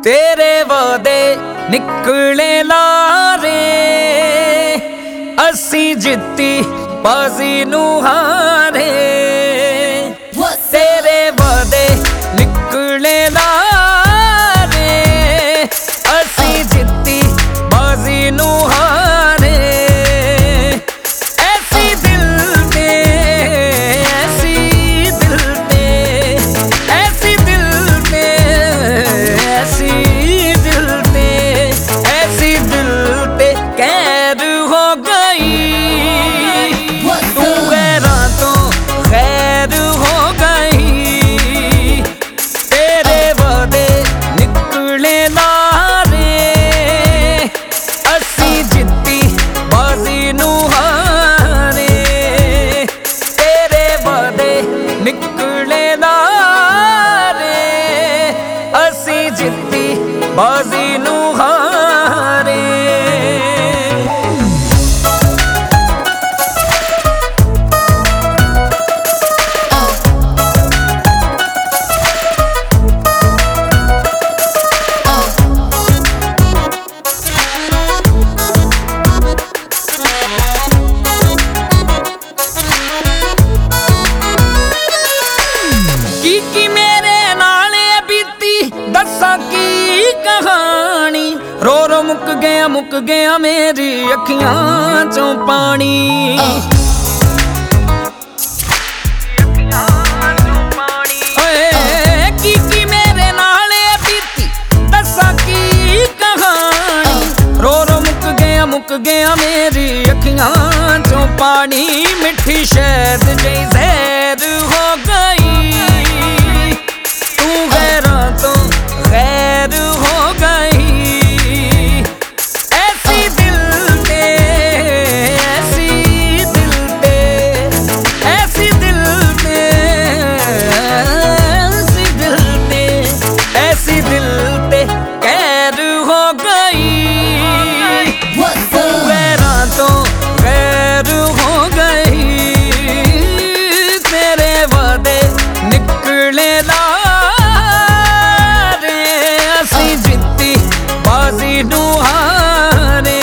तेरे वादे निकले लारे, असी जित्ती बाजी नू हारे। तेरे वादे निकले लारे, असी जित्ती बाजी नू हारे। ऐसी दिल ते, ऐसी दिल ते, ऐसी दिल ते, ऐसी दिल ते, ऐसी दिल ते कैद हो गई। तू गैरां तो गैर हो गई। तेरे वादे निकले लारे, असी जित्ती बाजी नू हारे। तेरे वादे निकले लारे, असी जित्ती बाजी नू हारे। की मेरे नाले बीती दसा की कहानी। रो रो मुक गया मेरी अखियां चों पानी। की मेरे नाले बीती दसा की कहानी। रो रो मुक गया मेरी अखियां चों पानी। मिठी शहद जई जहर हो गई। तू गैरां तो गैर हो गई। ऐसी दिल ते, ऐसी दिल ते, ऐसी दिल ते, ऐसी दिल ते, ऐसी दिल ते कैद हो गई। तू गैरां तो गैर हो गई। तेरे वादे निकले लारे, असी जित्ती बाजी नू हारे।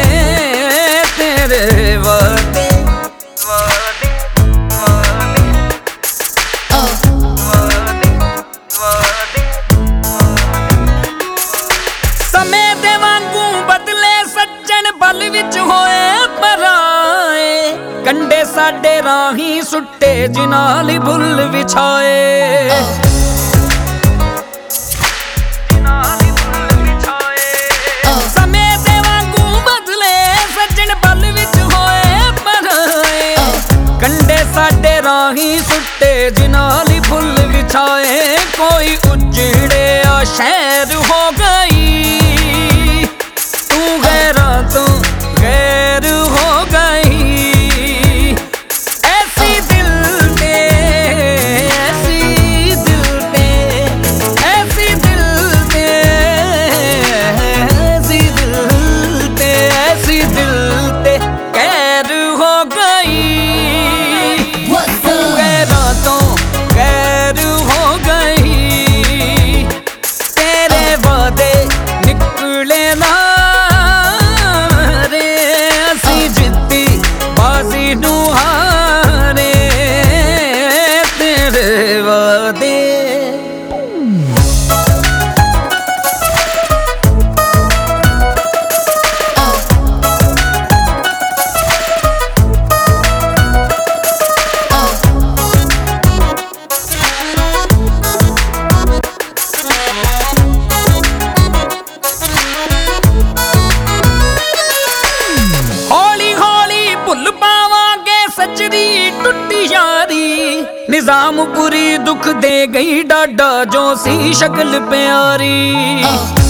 तेरे वादे वादे वादे वादे वादे। समय दे वांगू बदले सज्जन पल विच होए पराए। कंडे साडे राही सुट्टे जिनाल भुल विछाए। समय दे वांगू बदले सज्जन पल विच होए पराए। कंडे साडे राही सुट्टे जिनाल भुल विछाए। कोई उजड़े शहर हो गई। तू गैरां तो गैर हो गई। ऐसी दिल ते, ऐसी दिल ते, ऐसी दिल ते, ऐसी दिल ते, ऐसी दिल ते कैद हो गई। तू गैरां तो गैर हो गई। तेरे वादे निकले लारे, असी जित्ती बाजी नू हारे। तेरे वादे हौली हौली भुल पावांगे सजरी टुटी यारी। निजामपुरी दुख दे गई डाडा जो सी शक्ल प्यारी।